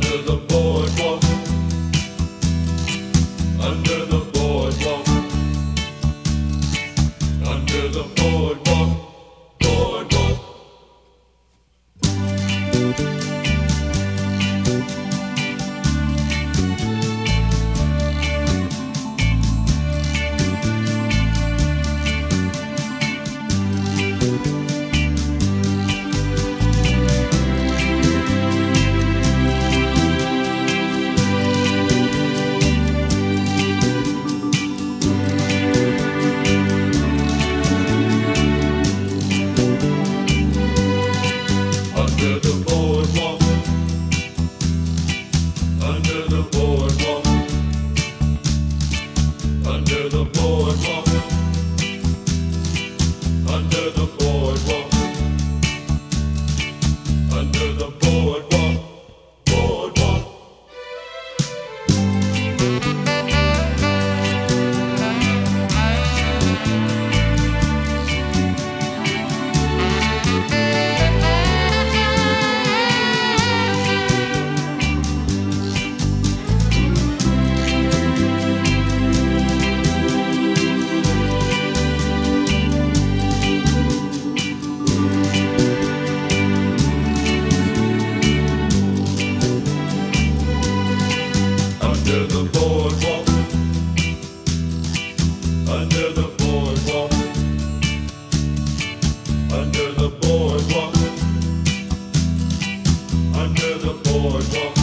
under the boardwalk, under the boardwalk, under the boardwalk, boardwalk. Under the boardwalk, under the boardwalk, under the boardwalk, under the boardwalk, under the boardwalk, boardwalk. Under the boardwalk, under the boardwalk, under the boardwalk, under the boardwalk.